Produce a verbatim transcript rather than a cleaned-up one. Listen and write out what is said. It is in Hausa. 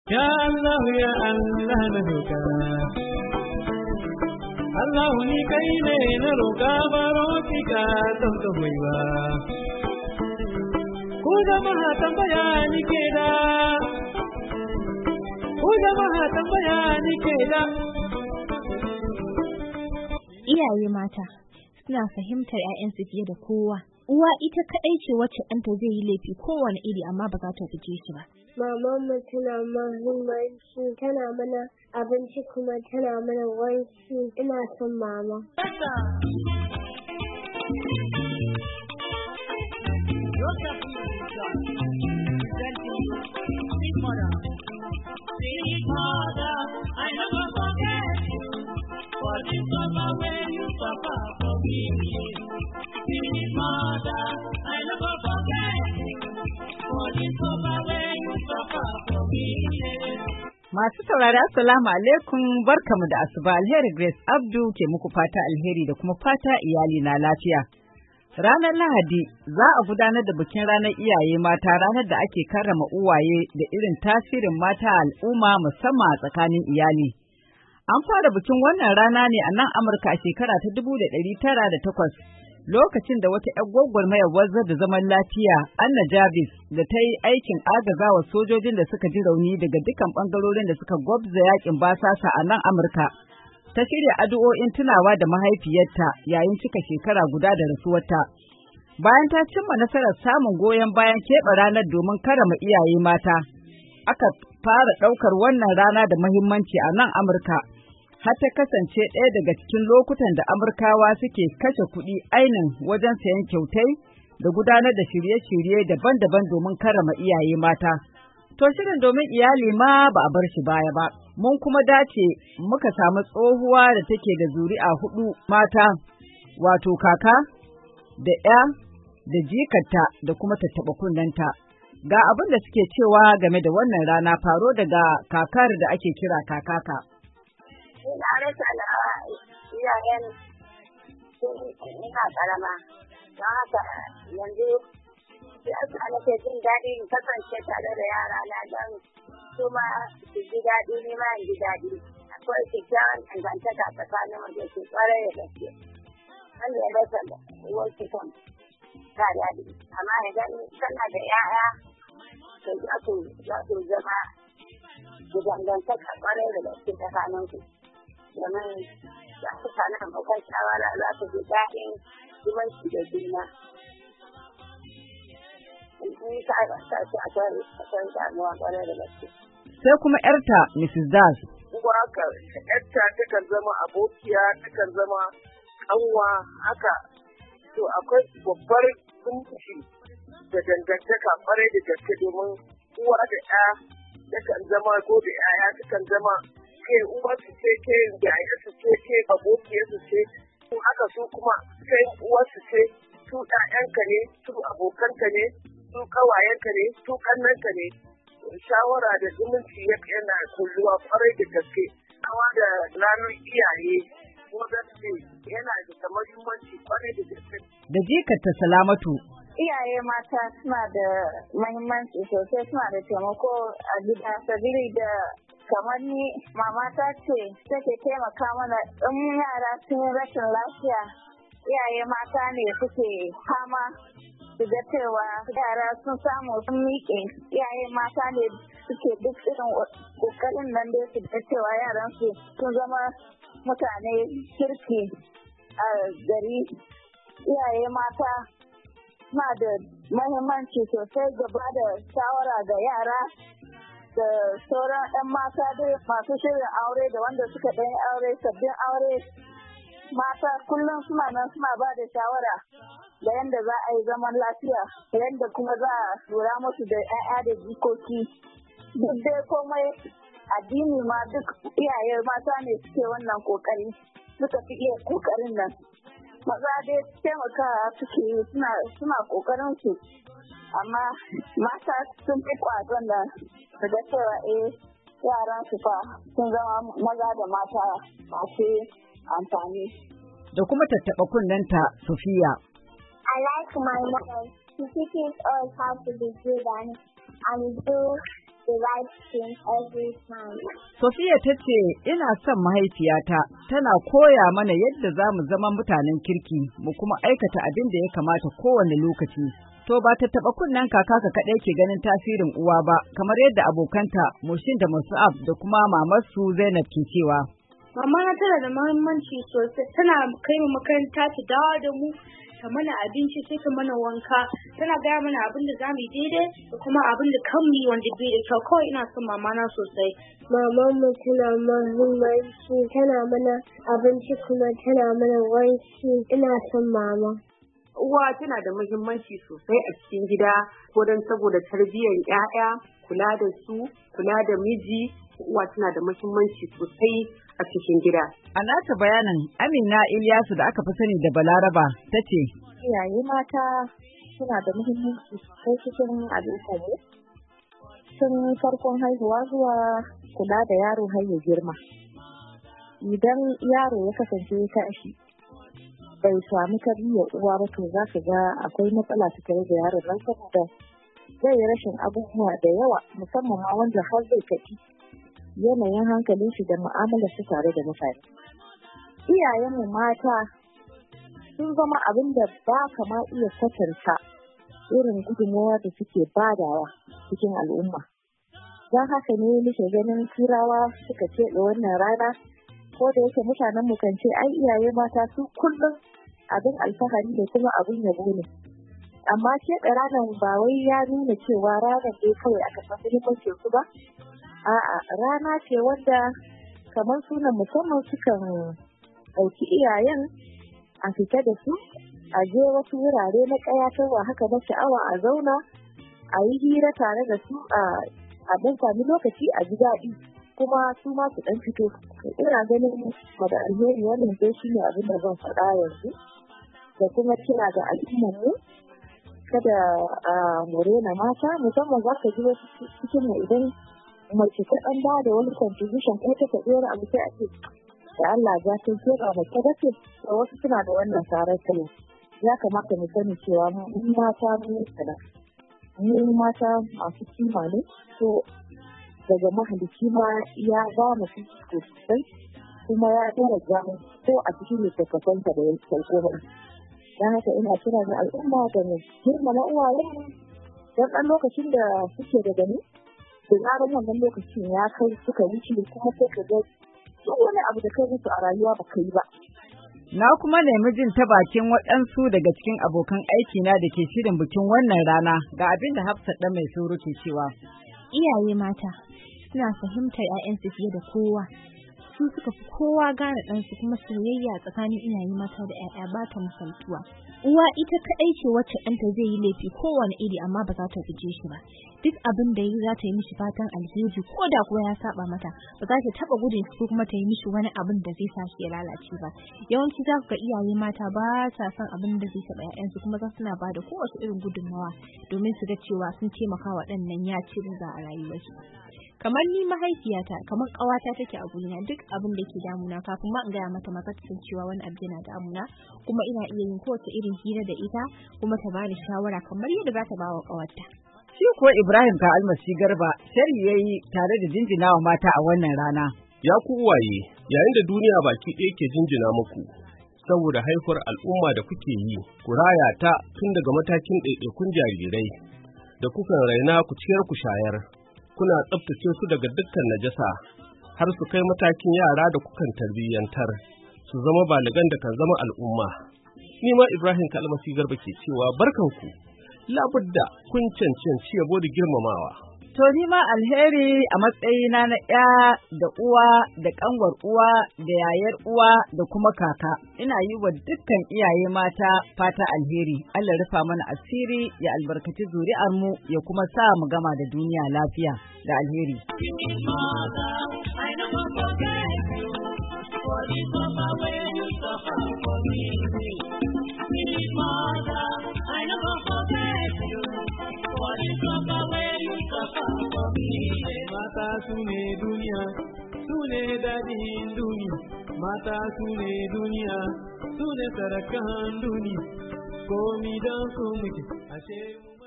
Ya Allah ya Allah na roƙa Allah ni kai ne na roƙa baro ki ka don ka hoiwa ku jama'a tambaya ni ke da ku jama'a tambaya ni ke da Iyaye mata suna fahimtar 'ya'yansu fiye da kowa. Uwa ita kaɗai ce wacce ɗanta zai yi laifi kowane iri amma ba za ta guje shi ba. Mamanmu tana mahimmanci, tana mana abinci kuma tana mana wanki. Ina son mama. Masu saurari assalamu alaikum, barkamu da asuba. Alheri Grace Abdu ke muku fata alheri da kuma fata iyali na lafiya. Ranar Lahadi za a gudanar da bikin ranar iyaye mata, ranar da ake karrama uwaye da irin tasirin mata a al'umma musamman a tsakanin iyali. An fara bikin wannan rana ne a nan Amurka a shekara ta dubu da ɗari tara da takwas. Lokacin da wata ‘yar gwagwarmayar wanzar da zaman lafiya, Anna Jarvis, da ta yi aikin agazawa sojojin da suka ji rauni daga dukkan ɓangarorin da suka gwabza yakin basasa a nan Amurka, ta shirya addu'o'in tunawa da mahaifiyarta yayin cika shekara guda da rasuwarta. Bayan ta cimma nasarar samun goyon bayan keɓe ranar domin karama iyaye mata, aka fara ɗaukar wannan rana da muhimmanci a nan Amurka. Har ta kasance ɗaya daga cikin lokutan da Amurkawa suke kashe kuɗi ainin wajen sayan kyautai da gudanar da shirye-shirye daban-daban domin karrama iyaye mata. To shirin domin iyali ma ba a bar shi baya ba. Mun kuma dace muka samu tsohuwa da take da zuri'a hudu mata, wato kaka, da ‘ya, da jikarta da kuma tattaɓa kunnenta. Ga abin da suke cewa game da wannan rana, faro daga kakar da ake kira kakaka. Ina rasa na iyayen ina karama, don haka yanzu yasa nake jin daɗi in kasance tare da yara na don su ma su ji daɗi ni ma in ji daɗi. Akwai kyakkyawan dangantaka tsakanin wajen su kwarai da gaske. Wanda ya rasa wasu kan ta daɗi, amma idan kana da 'ya'ya to za su zama da dangantaka kwarai da gaske tsakanin su. Domin za su sami abokan shawara za su ji daɗin zubanci da juna. In ka ta ce akwai damuwa ƙwarai da gaske. Sai kuma ‘yarta Missus Das. Kuma haka ‘yarta takan zama abokiya, takan zama ƙanwa haka. To akwai babbar zumunci da dangantaka ƙwarai da gaske domin uwa da ‘ya takan zama ko da ‘ya'ya takan zama ke uwa su ce ke yaya su ce ke abokiyar su ce su haka su kuma kai uwa su ce su ɗayanka ne su abokanka ne su ƙawayenka ne su ƙannanka ne. Shawara da zumunci yana kulluwa kwarai da gaske. Kawa da ranar iyaye wadda yana da muhimmanci kwarai da gaske. Da jikarta Salamatu. Iyaye mata suna da muhimmanci sosai, suna da taimako a gida sabili da kamar ni mamata ce take taimaka mana in yara sun rashin lafiya, iyaye mata ne suke fama su ga cewa yara sun samu sun miƙe. Iyaye mata ne suke duk irin ƙoƙarin nan da su ga cewa yaran su sun zama mutane kirki a gari. Iyaye mata suna da muhimmanci sosai gaba da shawara ga yara da sauran 'yan mata dai masu shirin aure da wanda suka ɗan aure sabbin aure. Mata kullum suna nan suna ba da shawara da yadda za a yi zaman lafiya, da yadda kuma za a lura musu da 'ya'ya da jikoki. Duk dai komai addini ma duk iyaye mata ne suke wannan kokari, suka fi iya kokarin nan. Maza dai taimakawa suke yi suna kokarin su, amma mata sun fi kwazon da su ga cewa eh yaran su fa sun zama maza da mata masu amfani. Da kuma tattaɓa kunnenta Sofiya. I like my mother. She teaches us how to be good and, and do the right thing every time. Sofiya ta ce, ina son mahaifiyata, tana koya mana yadda za mu zama mutanen kirki, mu kuma aikata abin da ya kamata kowane lokaci. To ba ta taɓa kunnen kaka ka kaɗai ke ganin tasirin uwa ba, kamar yadda abokanta Mushin da Musa'ab da kuma mamarsu Zainab ke cewa. Mama na tana da muhimmanci sosai, tana kai mu makaranta ta dawo da mu, ta mana abinci sai ta mana wanka, tana gaya mana abin da zamu yi daidai da kuma abin da kan mu wanda bai da kyau. Kawai ina son mama na sosai. Maman mu tana muhimmanci, tana mana abinci kuma tana mana wanki. Ina son mama. Uwa tana da muhimmanci sosai a cikin gida, ko don saboda tarbiyyar 'ya'ya, kula da su, kula da miji. Uwa tana da muhimmanci sosai a cikin gida. A nata bayanin, Amina Ilyasu da aka fi sani da Balaraba ta ce, iyaye mata suna da muhimmanci sosai cikin al'umma ne, tun farkon haihuwa zuwa kula da yaro har ya girma. Idan yaro ya kasance ya tashi bai sami tarbiyyar uwa ba, to za ka ga akwai matsala ta tare da yaron nan, saboda zai yi rashin abubuwa da yawa, musamman ma wanda har zai tafi yanayin hankalin shi da mu'amalar su tare da mutane. Iyayenmu mata sun zama abin da ba kama iya kwatanta irin gudunmawa da suke badawa cikin al'umma. Don haka ne muke ganin turawa suka ce da wannan rana, ko da yake mutanen mu kan ce ai iyaye mata su kullum abin alfahari da kuma abin yabo ne. Amma ce da ranar ba wai ya nuna cewa ranar dai kawai aka san muhimmancin su ba. A'a, rana ce wanda kamar sunan musamman sukan ɗauki iyayen a fita da su, a je wasu wurare na ƙayatarwa haka na sha'awa, a zauna a yi hira tare da su, a ɗan sami lokaci a ji daɗi, kuma su ma su ɗan fito. Ina ganin da alheri wannan dai shi ne abin da zan faɗa yanzu, da kuma kira ga al'ummar mu kada a more na mata, musamman za ka ji wasu cikin mu idan mace ta ɗan ba da wani contribution ko ta faɗi wani abu sai a ce da Allah ya ta ce ba mace ba ce, da wasu suna da wannan tarar kai. Ya kamata mu sani cewa mu mata mu sana mu mata masu kima ne, to daga mahalicci ma ya ba mu fifiko sosai, kuma ya daraja mu ko a cikin littattafansa da ya sauko mana. Don haka ina kira ga al'umma da mu girmama uwayen don ɗan lokacin da suke da gani, da zarar wannan lokacin ya kai suka wuce, kuma sai ka ga duk wani abu da kai musu a rayuwa ba ka yi ba. Na kuma nemi jin ta bakin waɗansu daga cikin abokan aikina da ke shirin bikin wannan rana, ga abin da Hafsat ɗan mai suru ke cewa. Iyaye mata suna fahimtar 'ya'yansu fiye da kowa. Su suka fi kowa gane ɗansu, kuma soyayya tsakanin iyaye mata da 'ya'ya ba ta misaltuwa. Uwa ita kaɗai ce wacce ɗanta zai yi laifi kowane iri amma ba za ta guje shi ba. Duk abin da yi za ta yi mishi fatan alheri, ko da kuwa ya saba mata, ba za ta taɓa gudun shi ko kuma ta yi mishi wani abin da zai sa shi ya lalace ba. Yawanci za ku ga iyaye mata ba sa son abin da zai taɓa 'ya'yansu, kuma za suna ba da kowace irin gudunmawa domin su ga cewa sun taimaka wa ɗan nan ya ci riba a rayuwarsu. Kamar ni mahaifiyata, kamar ƙawata take a gurina, duk abin da ke damuna kafin ma in gaya mata maka cewa wani abu yana damuna, kuma ina iya yin kowace irin hira da ita, kuma ta bani shawara kamar yadda za ta ba wa ƙawarta. Shi kuwa Ibrahim ka almasi Garba shari yayi tare da jinjinawa mata a wannan rana. Ya ku uwaye, yayin da duniya baki ɗaya ke jinjina muku saboda haihuwar al'umma da kuke yi, ku raya ta tun daga matakin ɗaiɗaikun jarirai da kukan raina ku ciyar ku shayar. Kuna tsaftace su daga dukkan najasa har su kai matakin yara da kukan tarbiyyantar su zama baligan da kan zama al'umma. Ni ma Ibrahim Kalmasi Garba ke cewa barkanku, labudda kun cancanci yabo da girmamawa. To ni ma alheri a matsayina na ya da uwa da kanwar uwa da yayar uwa da kuma kaka, ina yi wa dukkan iyaye mata fata alheri. Allah rufa mana asiri, ya albarkaci zuri'ar mu, ya kuma sa mu gama da duniya lafiya da alheri. Mata su ne duniya, su ne daɗin duniya, mata su ne duniya, su ne sarakan duniya, komi don su muke ashe.